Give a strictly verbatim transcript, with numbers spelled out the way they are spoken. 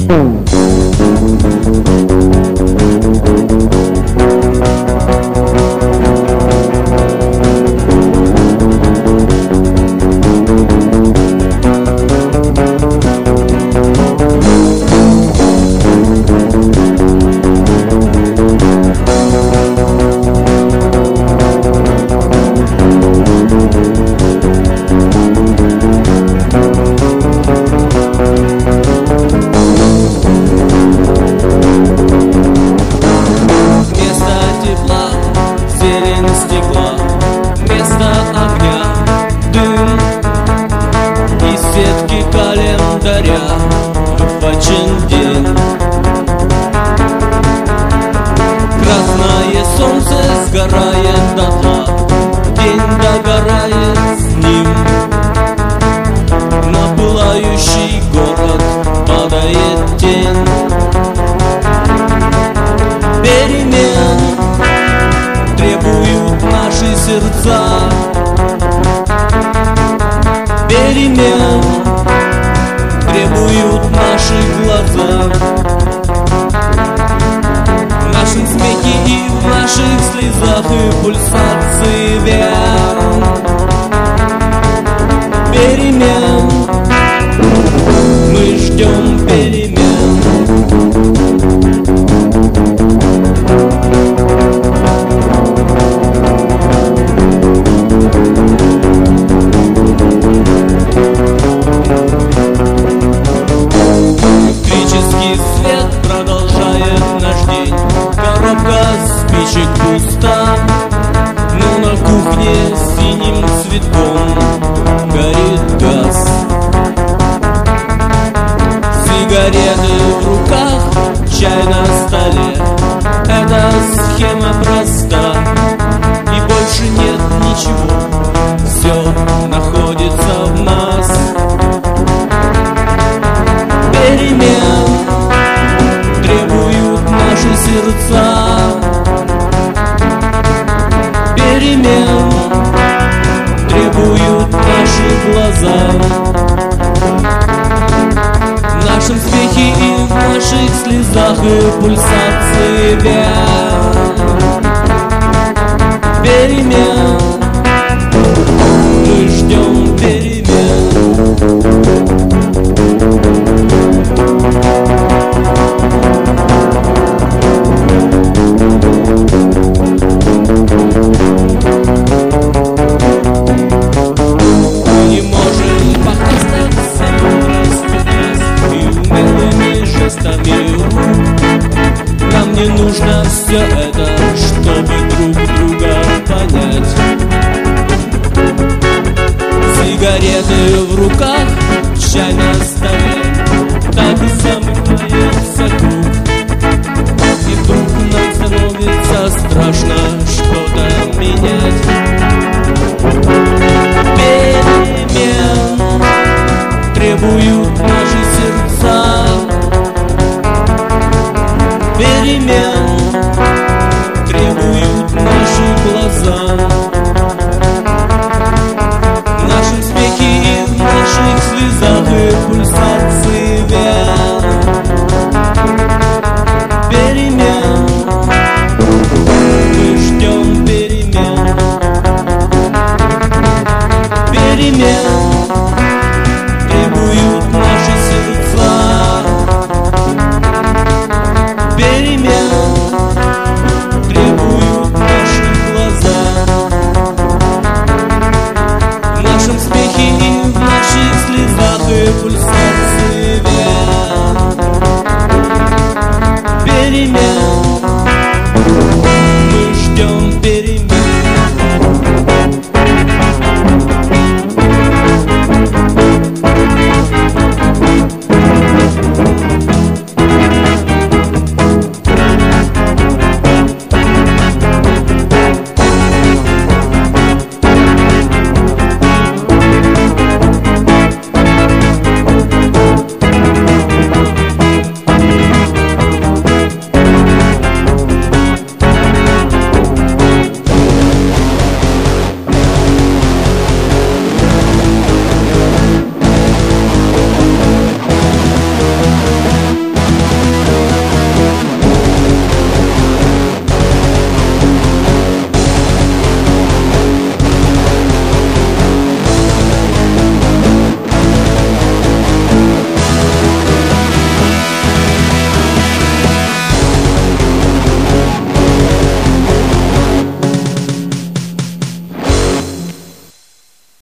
Выхвачен день. Красное солнце сгорает дотла, день догорает с ним. На пылающий город падает тень. Перемен требуют наши сердца. Перемен требуют наши глаза. В нашем смехе и в наших слезах и пульсации вен. Перемен, мы ждем перемен. Спичек пуста, но на кухне синим цветком горит газ. Сигареты в руках, чай на столе. Эта схема проста, и больше нет ничего. Все находится в нас. Перемен требуют наши сердца. Перемен требуют наши глаза. В нашем смехе и в наших слезах и пульсации вен. Перемен, мы ждем перемен. Нам не нужно все это, чтобы друг друга понять. Сигареты в руках, чай на столе, так и замыкается круг. И вдруг нам становится страшно.